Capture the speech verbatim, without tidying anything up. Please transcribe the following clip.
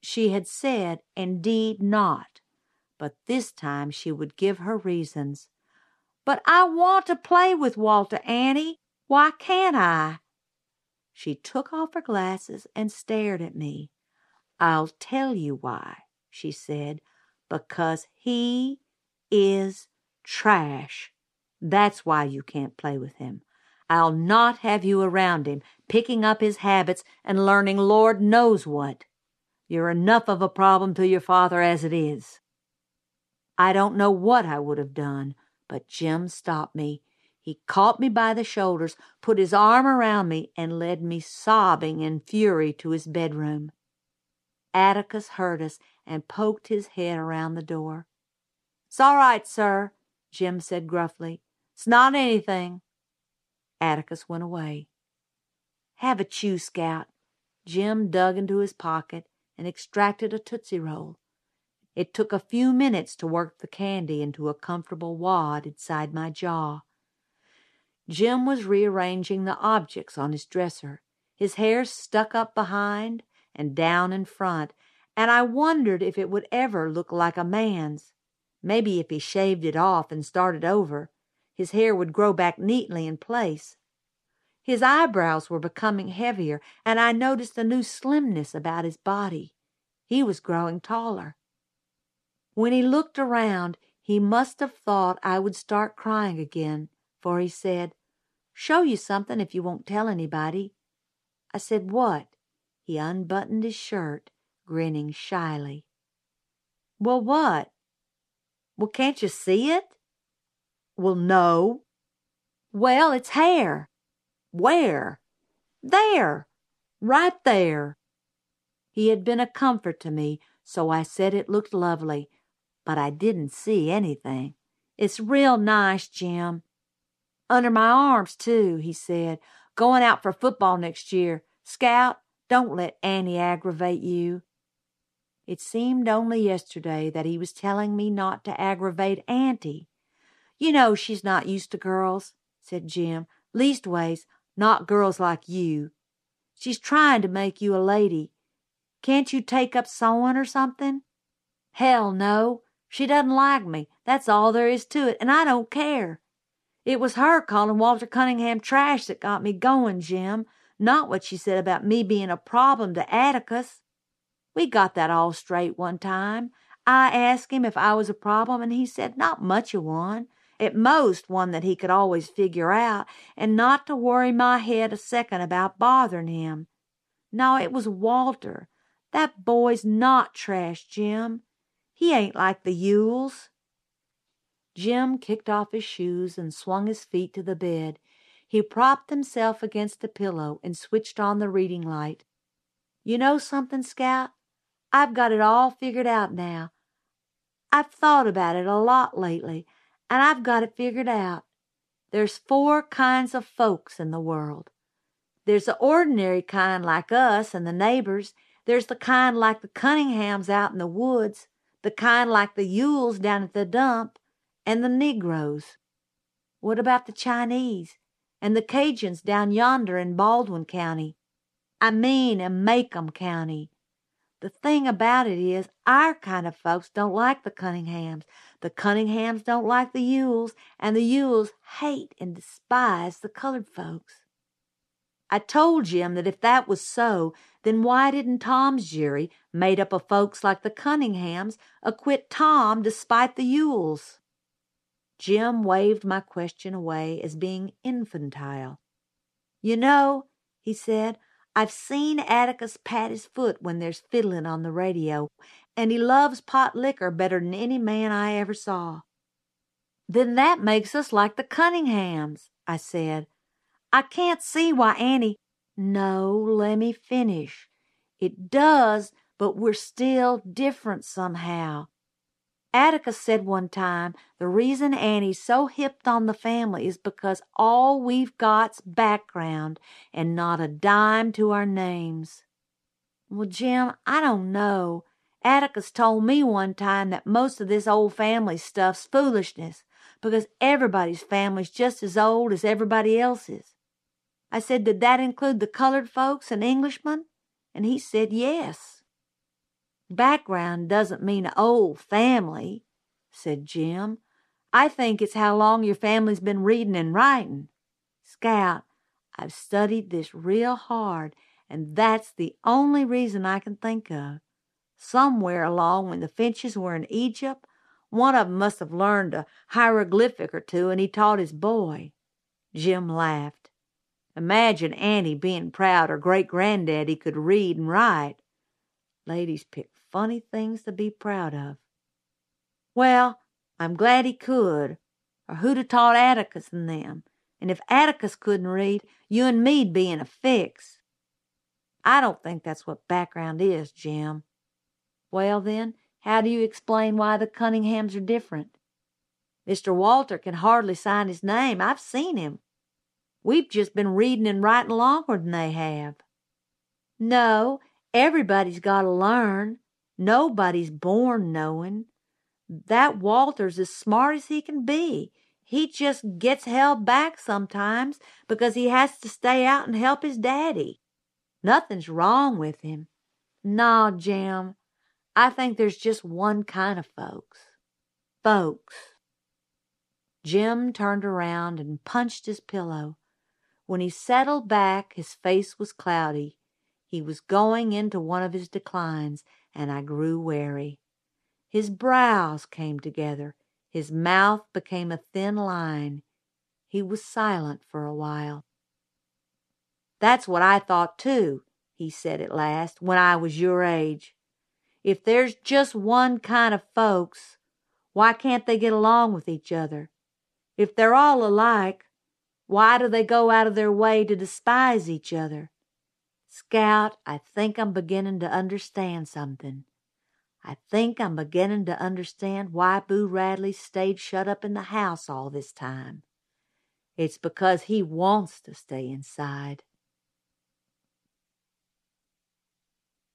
She had said, indeed not, but this time she would give her reasons. "But I want to play with Walter, Annie. Why can't I?" She took off her glasses and stared at me. "I'll tell you why," she said. "Because he is trash. That's why you can't play with him. I'll not have you around him, picking up his habits and learning Lord knows what. You're enough of a problem to your father as it is." I don't know what I would have done, but Jim stopped me. He caught me by the shoulders, put his arm around me, and led me sobbing in fury to his bedroom. Atticus heard us and poked his head around the door. "It's all right, sir," Jim said gruffly. "It's not anything." Atticus went away. "Have a chew, Scout." Jim dug into his pocket and extracted a Tootsie Roll. It took a few minutes to work the candy into a comfortable wad inside my jaw. Jim was rearranging the objects on his dresser. His hair stuck up behind and down in front, and I wondered if it would ever look like a man's. Maybe if he shaved it off and started over, his hair would grow back neatly in place. His eyebrows were becoming heavier, and I noticed a new slimness about his body. He was growing taller. When he looked around, he must have thought I would start crying again, for he said, "Show you something if you won't tell anybody." I said, "What?" He unbuttoned his shirt, grinning shyly. "Well, what?" "Well, can't you see it?" "Well, no." "Well, it's hair." "Where?" "There. Right there." He had been a comfort to me, so I said it looked lovely, but I didn't see anything. "It's real nice, Jim." "Under my arms, too," he said. "Going out for football next year. Scout, don't let Annie aggravate you." It seemed only yesterday that he was telling me not to aggravate Auntie. "You know she's not used to girls," said Jim. "Leastways, not girls like you. She's trying to make you a lady. Can't you take up sewing or something?" "Hell no. She doesn't like me. That's all there is to it, and I don't care. It was her calling Walter Cunningham trash that got me going, Jim, not what she said about me being a problem to Atticus. We got that all straight one time. I asked him if I was a problem, and he said not much of one, at most one that he could always figure out, and not to worry my head a second about bothering him. No, it was Walter. That boy's not trash, Jim. He ain't like the Yules." Jim kicked off his shoes and swung his feet to the bed. He propped himself against the pillow and switched on the reading light. "You know something, Scout? I've got it all figured out now. I've thought about it a lot lately, and I've got it figured out. There's four kinds of folks in the world. There's the ordinary kind like us and the neighbors. There's the kind like the Cunninghams out in the woods, the kind like the Yules down at the dump, and the Negroes. What about the Chinese and the Cajuns down yonder in Baldwin County? I mean in Macomb County. The thing about it is, our kind of folks don't like the Cunninghams. The Cunninghams don't like the Yules, and the Yules hate and despise the colored folks." I told Jim that if that was so, then why didn't Tom's jury, made up of folks like the Cunninghams, acquit Tom despite the Yules? Jim waved my question away as being infantile. "You know," he said, "I've seen Atticus pat his foot when there's fiddling on the radio, and he loves pot liquor better than any man I ever saw." "Then that makes us like the Cunninghams," I said. "I can't see why Annie—" "No, let me finish. It does, but we're still different somehow. Atticus said one time the reason Annie's so hipped on the family is because all we've got's background and not a dime to our names." "Well, Jim, I don't know. Atticus told me one time that most of this old family stuff's foolishness, because everybody's family's just as old as everybody else's. I said, did that include the colored folks and Englishmen? And he said yes." Background doesn't mean old family, said Jim. I think it's how long your family's been reading and writing. Scout, I've studied this real hard, and that's the only reason I can think of. Somewhere along when the Finches were in Egypt, one of 'em must have learned a hieroglyphic or two, and he taught his boy. Jim laughed. Imagine Annie being proud her great-granddaddy could read and write. Ladies pick funny things to be proud of. Well, I'm glad he could, or who'd have taught Atticus and them? And if Atticus couldn't read, you and me'd be in a fix. I don't think that's what background is, Jim. Well, then, how do you explain why the Cunninghams are different? Mister Walter can hardly sign his name. I've seen him. We've just been reading and writing longer than they have. No, everybody's got to learn. Nobody's born knowing. That Walter's as smart as he can be. He just gets held back sometimes because he has to stay out and help his daddy. Nothing's wrong with him. No, Jim, I think there's just one kind of folks. Folks. Jim turned around and punched his pillow. When he settled back, his face was cloudy. He was going into one of his declines, and I grew wary. His brows came together. His mouth became a thin line. He was silent for a while. That's what I thought, too, he said at last, when I was your age. If there's just one kind of folks, why can't they get along with each other? If they're all alike, why do they go out of their way to despise each other? Scout, I think I'm beginning to understand something. I think I'm beginning to understand why Boo Radley stayed shut up in the house all this time. It's because he wants to stay inside.